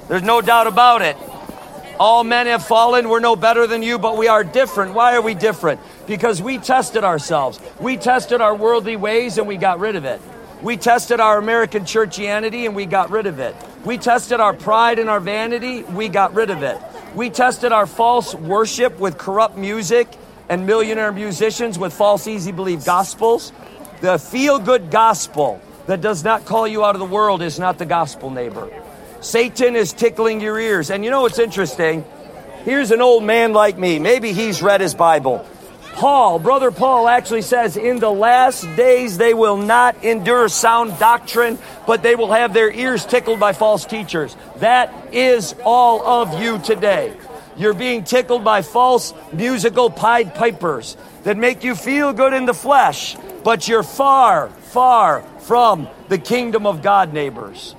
There's no doubt about it. All men have fallen. We're no better than you, but we are different. Why are we different? Because we tested ourselves. We tested our worldly ways and we got rid of it. We tested our American churchianity and we got rid of it. We tested our pride and our vanity. We got rid of it. We tested our false worship with corrupt music and millionaire musicians with false, easy-believe gospels. The feel-good gospel that does not call you out of the world is not the gospel, neighbor. Satan is tickling your ears. And you know what's interesting? Here's an old man like me. Maybe he's read his Bible. Brother Paul actually says, in the last days they will not endure sound doctrine, but they will have their ears tickled by false teachers. That is all of you today. You're being tickled by false musical Pied Pipers that make you feel good in the flesh, but you're far, far from the kingdom of God, neighbors.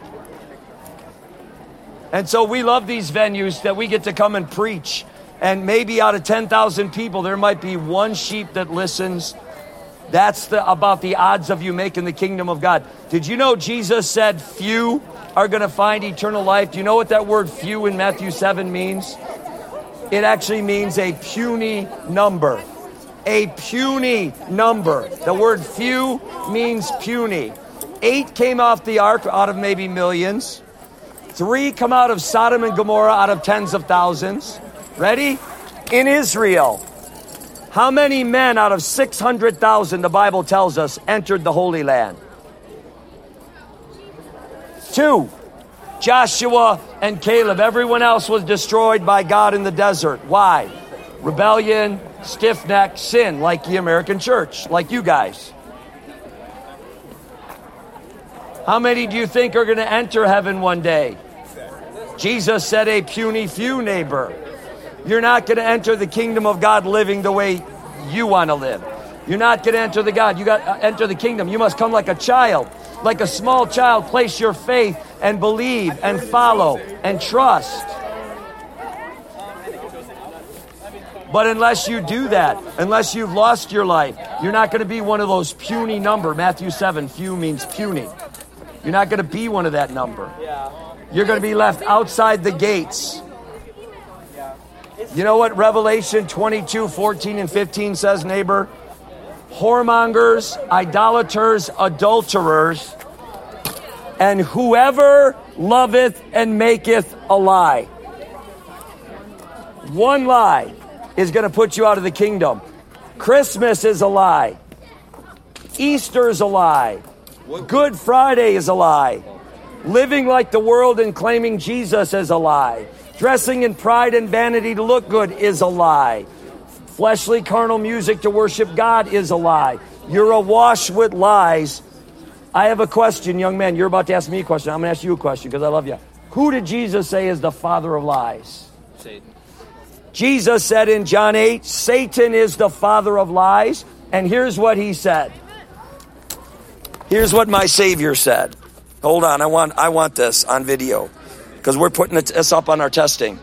And so we love these venues that we get to come and preach. And maybe out of 10,000 people, there might be one sheep that listens. That's about the odds of you making the kingdom of God. Did you know Jesus said few are going to find eternal life? Do you know what that word few in Matthew 7 means? It actually means a puny number. A puny number. The word few means puny. 8 came off the ark out of maybe millions. 3 come out of Sodom and Gomorrah out of tens of thousands. Ready? In Israel, how many men out of 600,000, the Bible tells us, entered the Holy Land? 2. Joshua and Caleb. Everyone else was destroyed by God in the desert. Why? Rebellion, stiff-necked, sin, like the American church, like you guys. How many do you think are going to enter heaven one day? Jesus said a puny few, neighbor. You're not going to enter the kingdom of God living the way you want to live. You're not going to enter the God. You got to enter the kingdom. You must come like a child, like a small child. Place your faith and believe and follow and trust. But unless you do that, unless you've lost your life, you're not going to be one of those puny number. Matthew 7, few means puny. You're not going to be one of that number. You're going to be left outside the gates. You know what Revelation 22, 14 and 15 says, neighbor? Whoremongers, idolaters, adulterers, and whoever loveth and maketh a lie. One lie is going to put you out of the kingdom. Christmas is a lie. Easter is a lie. Good Friday is a lie. Living like the world and claiming Jesus is a lie. Dressing in pride and vanity to look good is a lie. Fleshly, carnal music to worship God is a lie. You're awash with lies. I have a question, young man. You're about to ask me a question. I'm going to ask you a question because I love you. Who did Jesus say is the father of lies? Satan. Jesus said in John 8, Satan is the father of lies. And here's what he said. Here's what my Savior said. Hold on, I want this on video because we're putting this up on our testing.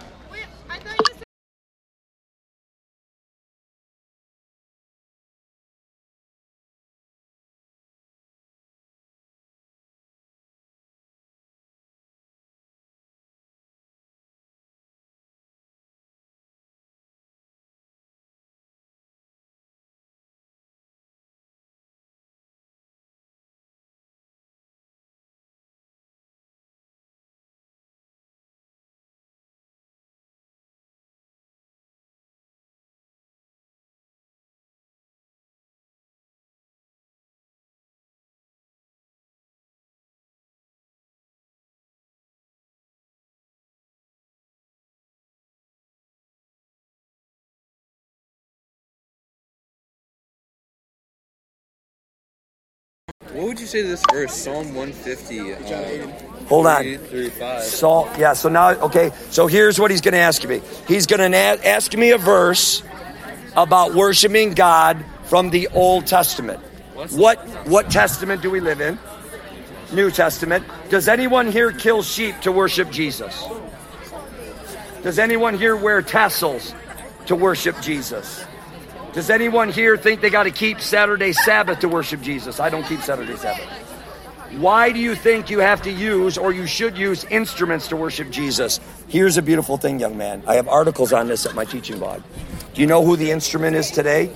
What would you say to this verse, Psalm 150? Hold on. 35. So now, okay, so here's what he's going to ask me. He's going to ask me a verse about worshiping God from the Old Testament. What testament do we live in? New Testament. Does anyone here kill sheep to worship Jesus? Does anyone here wear tassels to worship Jesus? Does anyone here think they got to keep Saturday Sabbath to worship Jesus? I don't keep Saturday Sabbath. Why do you think you have to use, or you should use, instruments to worship Jesus? Here's a beautiful thing, young man. I have articles on this at my teaching blog. Do you know who the instrument is today?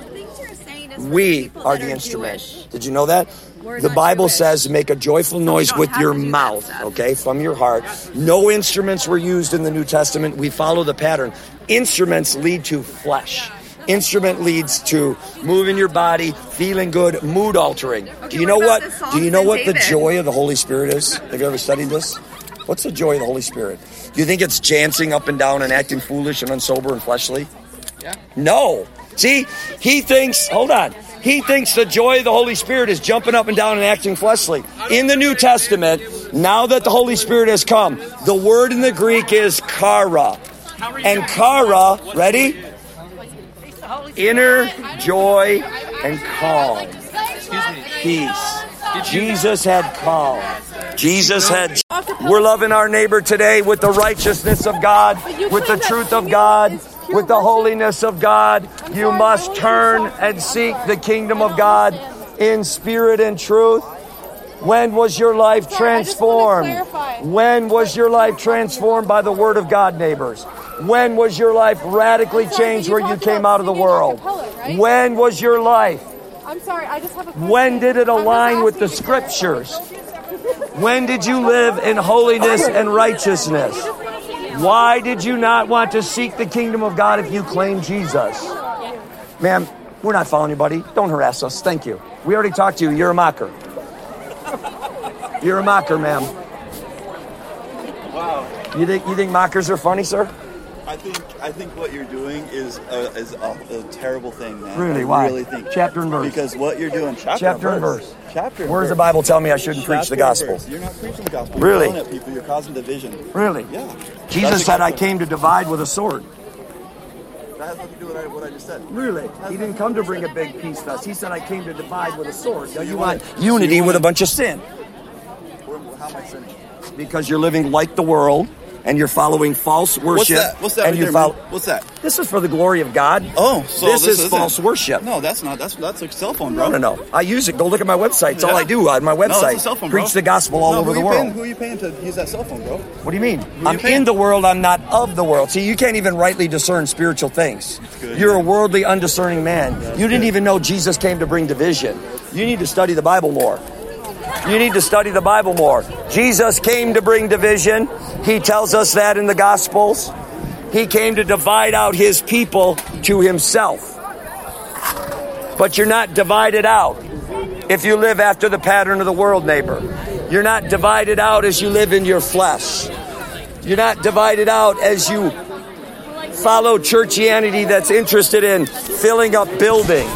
We are the instrument. Did you know that? The Bible says make a joyful noise with your mouth, okay, from your heart. No instruments were used in the New Testament. We follow the pattern. Instruments lead to flesh. Instrument leads to moving your body, feeling good, mood altering. Do you know what? Do you know what the joy of the Holy Spirit is? Have you ever studied this? What's the joy of the Holy Spirit? Do you think it's dancing up and down and acting foolish and unsober and fleshly? Yeah. No. See, he thinks, hold on. He thinks the joy of the Holy Spirit is jumping up and down and acting fleshly. In the New Testament, now that the Holy Spirit has come, the word in the Greek is chara. And chara, ready? Inner joy and calm. Peace. Jesus had calm. Jesus had. We're loving our neighbor today with the righteousness of God, with the truth of God, with the holiness of God. You must turn and seek the kingdom of God in spirit and truth. When was your life transformed? When was your life transformed by the word of God, neighbors? When was your life radically changed where you came out of the world? When was your life? I'm sorry, I just have a question. When did it align with the scriptures? When did you live in holiness and righteousness? Why did you not want to seek the kingdom of God if you claim Jesus? Ma'am, we're not following anybody. Don't harass us. Thank you. We already talked to you. You're a mocker. You're a mocker, ma'am. Wow. You think mockers are funny, sir? I think what you're doing is a terrible thing, man. Really? I Why? really think. Chapter and verse. Because what you're doing, Chapter and verse. Chapter and Where does the verse. Bible tell me I shouldn't preach the Chapter and gospel? verse. You're not preaching the gospel. Really? You're yelling at people. You're causing division. Really? Yeah. Jesus That's said, I exactly- came to divide with a sword. That has nothing to do with what I just said. Really? He didn't come to bring a big peace to us. He said, I came to divide with a sword. Now you want- want unity with a bunch of sin. How am I sinning? Because you're living like the world, and you're following false worship. What's that? And Right you there, follow. man? What's that? This is for the glory of God. Oh, so this is isn't- false worship. No, that's not. That's a cell phone, bro. No. I use it. Go look at my website. It's all I do on my No, website. it's a cell phone, bro. Preach the gospel all over the world. Who are you paying to use that cell phone, bro? What do you mean? you I'm paying? in the world. I'm not of the world. See, you can't even rightly discern spiritual things. good, You're a man. worldly, undiscerning man. You didn't even know Jesus came to bring division. You need to study the Bible more. You need to study the Bible more. Jesus came to bring division. He tells us that in the Gospels. He came to divide out his people to himself. But you're not divided out if you live after the pattern of the world, neighbor. You're not divided out as you live in your flesh. You're not divided out as you follow churchianity that's interested in filling up buildings.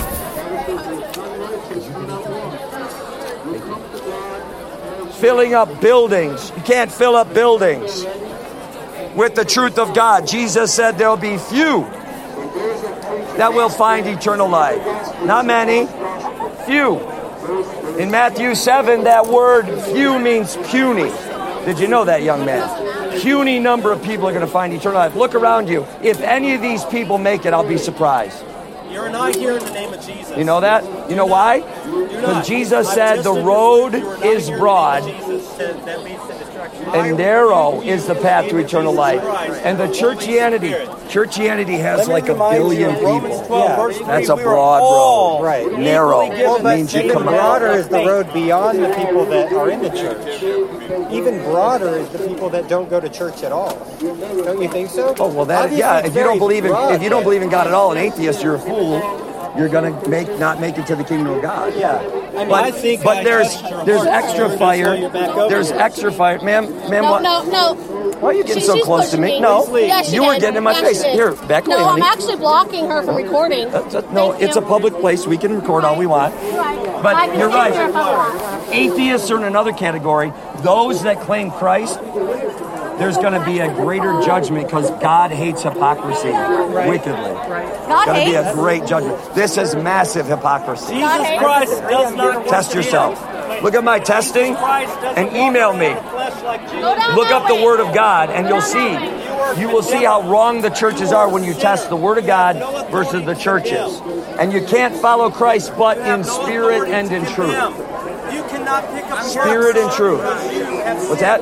Filling up buildings. You can't fill up buildings with the truth of God. Jesus said there'll be few that will find eternal life. Not many, few. In Matthew 7, that word few means puny. Did you know that, young man? Puny number of people are going to find eternal life. Look around you. If any of these people make it, I'll be surprised. You're not here in the name of Jesus. You know that? You know why? Because Jesus said the road is broad That leads to destruction. and narrow is the path to eternal life. And the churchianity has like 1 billion people. That's a broad road. Right. Narrow Well, but means you even come out. broader is the road beyond the people that are in the church. Even broader is the people that don't go to church at all. Don't you think so? Oh well, that Obviously, yeah. it's If you don't very believe in broad, if you don't but- believe in God at all, an atheist, you're a fool. You're gonna not make it to the kingdom of God. Yeah. I mean, I But think but I there's touched your there's heart, extra sir, fire. just so you're back over There's here. extra fire, ma'am. What? No. Why are you getting She- so she's close to pushing me? me. No, Yeah, she you were did. getting in my Yeah, face. she did. Here, back away, No, honey. I'm actually blocking her from recording. No, Thank it's a you. public place. We can record all we want. I But can you're stand here right. if I want. Atheists are in another category. Those that claim Christ, there's going to be a greater judgment because God hates hypocrisy wickedly. God Going to be a hates. great judgment. This is massive hypocrisy. God Jesus hates. Christ does not work Test for yourself. him. Look at my testing Christ doesn't and walk email in me. the flesh like Jesus. Go down Look that up the way. Word of God and you'll see. You will see how wrong the churches are when you test the Word of God versus the churches. And you can't follow Christ but You have in no spirit authority and to in condemn. truth. You cannot not pick up Spirit and truth. What's that?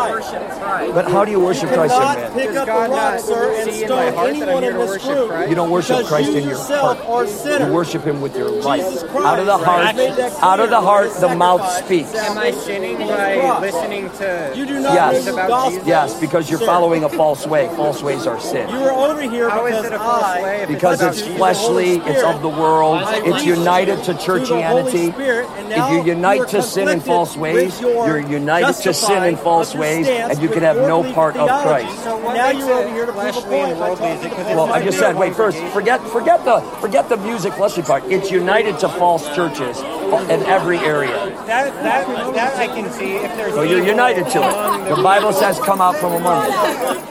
But how do you worship Christ in man? Pick up a rock, sir, and stone anyone in this group. You don't worship Christ in your heart. You worship Him with your life. Out of the heart, the mouth speaks. Am I sinning by listening to? You do not Yes. need the gospel. Yes, because you're following a false way. False ways are sin. You were over here How is because it a false way? If Because it's fleshly, it's of the world, it's united to churchianity. If you unite to sin in false ways, you're united to sin in false ways, and you can have no part of Christ. Now you're over here to prove a Fleshly and point. worldly, is it because Well, I just said, wait, first, forget the music fleshly part. It's united to false churches in every area. that I can see if there's. So you're evil united to among it. The Bible says, "Come out from among them."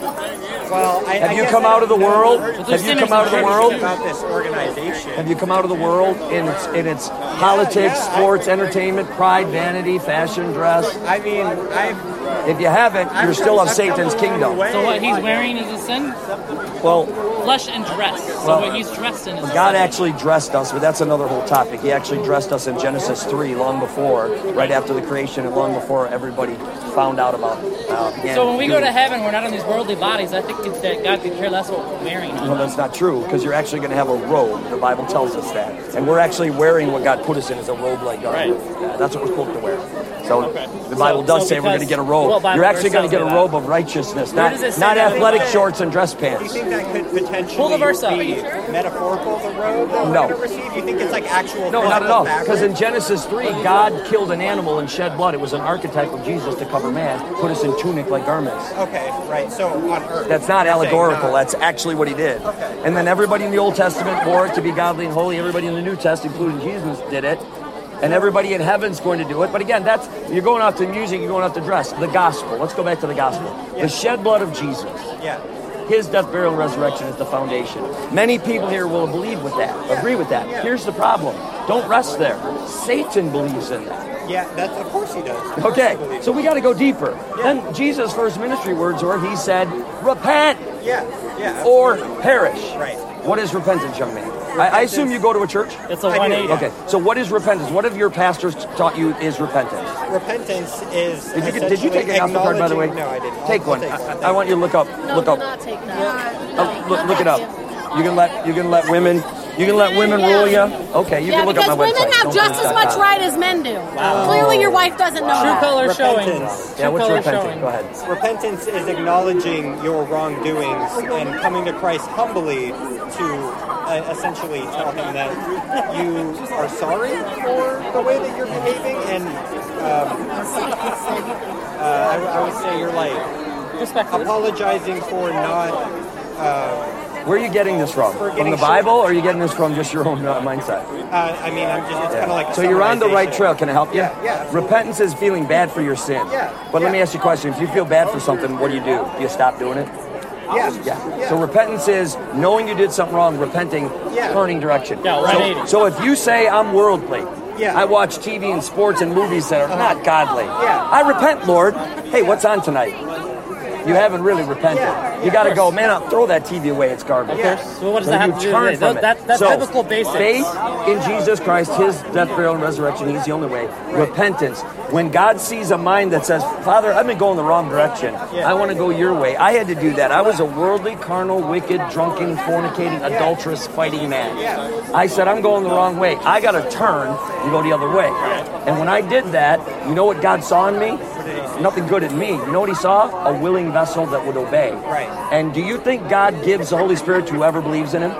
Well, Have you come out of the world? Have you come out of the world? About this organization. Have you come out of the world in its politics, sports, entertainment, pride, vanity, fashion, dress? I mean, If you haven't, you're still of Satan's kingdom. So what he's wearing is a sin? Well, Flesh and dress. So what he's dressed in is God actually dressed us, but that's another whole topic. He actually dressed us in Genesis 3 long before, right after the creation, and long before everybody found out about So when we go to heaven, we're not in these worldly bodies. I think it's that God could care less what we're wearing. No, that's not true, because you're actually going to have a robe. The Bible tells us that. And we're actually wearing what God put us in as a robe like garment. Yeah, that's what we're supposed to wear. So the Bible does say we're going to get a robe. You're actually going to get a robe of righteousness, not athletic shorts and dress do you pants. think that could potentially Pull the verse up. be metaphorical, the robe that we're No. going to receive? Do you think it's like actual? No, not at all. fabric? Because in Genesis 3, God killed an animal and shed blood. It was an archetype of Jesus to cover man, put us in tunic like garments. Okay, right. So on earth. That's not you're saying allegorical. not. That's actually what he did. Okay. And then everybody in the Old Testament wore it to be godly and holy. Everybody in the New Testament, including Jesus, did it. And everybody in heaven's going to do it. But again, you're going off to music, you're going off to dress. The gospel. Let's go back to the gospel. Yeah. The shed blood of Jesus. Yeah. His death, burial, and resurrection is the foundation. Many people here will believe with that, agree with that. Yeah. Here's the problem. Don't rest there. Satan believes in that. Yeah, that's of course he does. Of course Okay, he believes so we got to go deeper. Then Jesus' first ministry words were, he said, repent it. Yeah. or perish. Right. What is repentance, young man? I assume you go to a church? It's a I do, 180. yeah. Okay, so what is repentance? What have your pastors taught you is repentance? Repentance is. Did you take a gospel card, by the way? No, I didn't. Take I'll one. take one. I want you to look up. No, Look do up. not take that. Look it up. You can let women. You can let women rule you. Okay, you Yeah, can look up because my website. women have just as much right as men do. Clearly, your wife doesn't know True that. color showing. Repentance. Yeah, what's color repenting? showing. Go ahead. Repentance is acknowledging your wrongdoings and coming to Christ humbly to essentially tell him that you are sorry for the way that you're behaving, and I would say you're like Respectfully. apologizing for not. Where are you getting this from? From the Bible, or are you getting this from just your own mindset? I mean, I'm just. It's kind of like. A So you're on the right summarization. trail. Can I help you? Yeah. Repentance is feeling bad for your sin. Yeah, But let me yeah. ask you a question. If you feel bad for something, what do? Do you stop doing it? Yeah. So repentance is knowing you did something wrong, repenting, Yeah. turning direction. Yeah, So, 180. so if you say I'm worldly, Yeah. I watch TV and sports and movies that are not godly. Yeah. I repent, Lord. Hey, what's on tonight? You haven't really repented. Yeah. You got to go, man, I'll throw that TV away. It's garbage. Yeah. So what does So that you have to do turn with it? from it. That's So, biblical basics. Faith in Jesus Christ, his death, burial, and resurrection, he's the only way. Repentance. When God sees a mind that says, Father, I've been going the wrong direction. Yeah. I want to go your way. I had to do that. I was a worldly, carnal, wicked, drunken, fornicating, adulterous, fighting man. Yeah. I said, I'm going the wrong way. I got to turn and go the other way. And when I did that, you know what God saw in me? Nothing good in me. You know what he saw? A willing vessel that would obey. Right. And do you think God gives the Holy Spirit to whoever believes in him?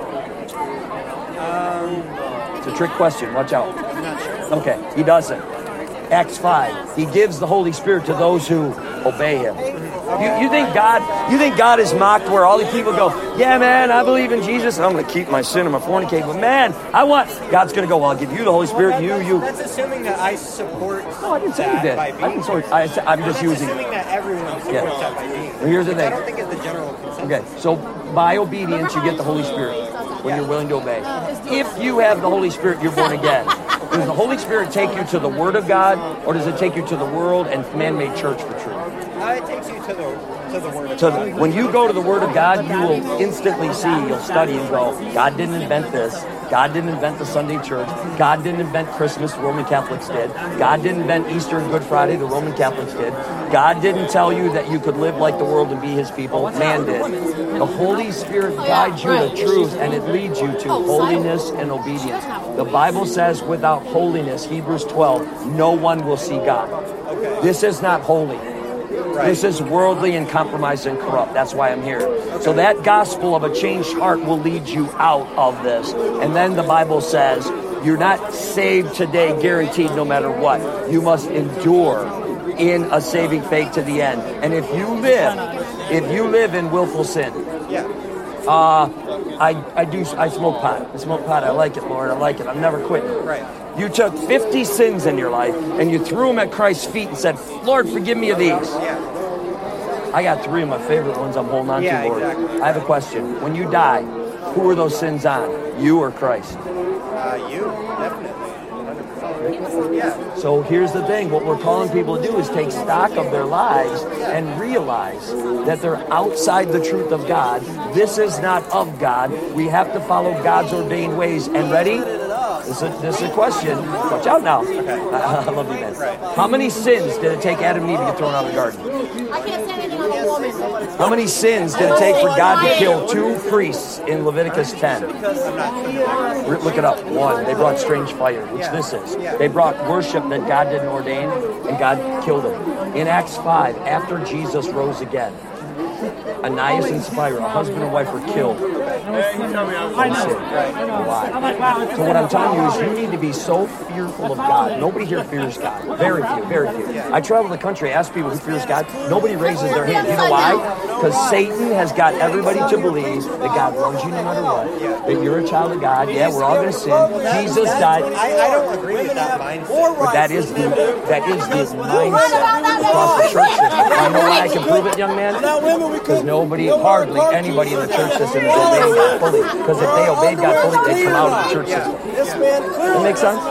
It's a trick question. Watch out. I'm not sure. Okay, he doesn't. Acts 5. He gives the Holy Spirit to those who obey him. You think God is mocked where all these people go, yeah, man, I believe in Jesus, and I'm going to keep my sin, I'm going to fornicate, but man, God's going to go, well, I'll give you the Holy Spirit, you. That's assuming that I support. No, I didn't say you did. By being. I'm just That's using assuming that everyone supports Yeah. that by being. Well, here's the Which I thing. don't think is the general consensus. Okay, so by obedience, you get the Holy Spirit when you're willing to obey. If you have the Holy Spirit, you're born again. Does the Holy Spirit take you to the Word of God, or does it take you to the world and man-made church for truth? It takes you to the Word of God. When you go to the Word of God, you will instantly see, you'll study and go, God didn't invent this. God didn't invent the Sunday church. God didn't invent Christmas, the Roman Catholics did. God didn't invent Easter and Good Friday, the Roman Catholics did. God didn't tell you that you could live like the world and be his people. Man did. The Holy Spirit guides you to truth, and it leads you to holiness and obedience. The Bible says without holiness, Hebrews 12, no one will see God. This is not holy. This is worldly and compromised and corrupt. That's why I'm here. So that gospel of a changed heart will lead you out of this. And then the Bible says, you're not saved today, guaranteed no matter what. You must endure in a saving faith to the end. And if you live in willful sin, I smoke pot. I smoke pot. I like it, Lord. I like it. I'm never quitting. Right. You took 50 sins in your life and you threw them at Christ's feet and said, Lord, forgive me of these. I got 3 of my favorite ones I'm holding on to, Lord. Exactly. I have a question. When you die, who are those sins on? You or Christ? You, definitely. 100%. Yeah. So here's the thing. What we're calling people to do is take stock of their lives and realize that they're outside the truth of God. This is not of God. We have to follow God's ordained ways. And ready? This is a question. Watch out now. I love you, man. How many sins did it take Adam and Eve to get thrown out of the garden? I can't say anything on a woman. How many sins did it take for God to kill 2 priests in Leviticus 10? Look it up. 1, they brought strange fire, which this is. They brought worship that God didn't ordain, and God killed them. In Acts 5, after Jesus rose again, Ananias and Sapphira, a husband and wife, were killed. Why? So what I'm telling you is you need to be so fearful of God. Nobody here fears God. Very few, very few. I travel the country, ask people who fears God. Nobody raises their hand. You know why? Because Satan has got everybody to believe that God loves you no matter what. That you're a child of God. Yeah, we're all going to sin. Jesus died. I don't agree with that mindset. But that is the mindset across the church system. I know why I can prove it, young man. Because nobody, hardly anybody in the church system is obeying God fully. Because if they obeyed God fully, they'd come out of the church system. That makes sense?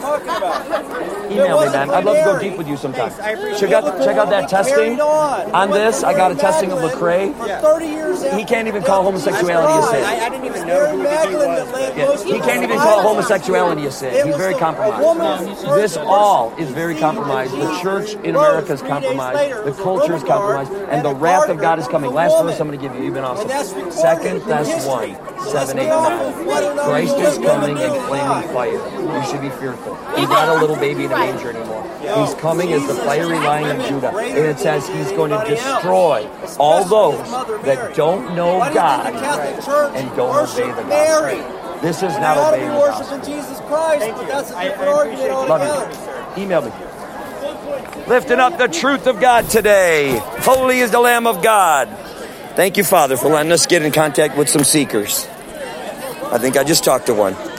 Email me, man. I'd love to go deep with you sometime. Check out that testing on this. I got a testing of Lecrae. He can't even call homosexuality a sin. I didn't even know who he was. Yeah. He can't even call homosexuality a sin. He's very compromised. This all is very compromised. The church in America is compromised. The culture is compromised. And the wrath of God is coming. Last verse I'm going to give you. You've been awesome. 2 Thess 1, 7, 8, 9. Christ is coming in flaming fire. You should be fearful. He's not a little baby in a manger anymore. He's coming as the fiery lion of Judah. And it says he's going to destroy all those that don't know God and don't obey the gospel. This is not obeying the gospel. Jesus Christ, but that's a different argument altogether. Love you. Email me. Lifting up the truth of God today. Holy is the Lamb of God. Thank you, Father, for letting us get in contact with some seekers. I think I just talked to one.